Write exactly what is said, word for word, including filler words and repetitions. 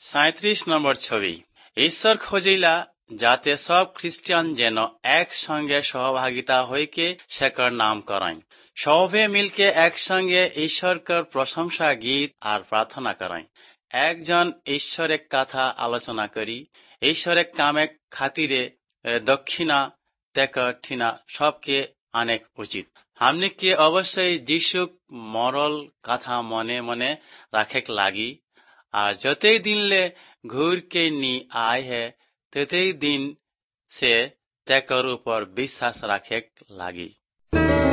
সাঁত্রিশ নম্বর ছবি। ঈশ্বর খোঁজিলা যাতে সব খ্রিস্টান যেন একসঙ্গে সহভাগিতা হইকে শেখর নাম করেন, সবে মিলকে একসঙ্গে ঈশ্বরকর প্রশংসা গীত আর প্রার্থনা করেন। একজন ঈশ্বরের কথা আলোচনা করি, ঈশ্বরের কামে খাতিরে দক্ষিণা তেকা ঠিনা সবকে অনেক উচিত। हमने के অবশ্যই যিশুক মরল কথা মনে মনে রাখে লাগি, আর যতই দিনলে ঘুর के नी आय है ततई दिन से तेकर ऊपर বিশ্বাস রাখে লাগি।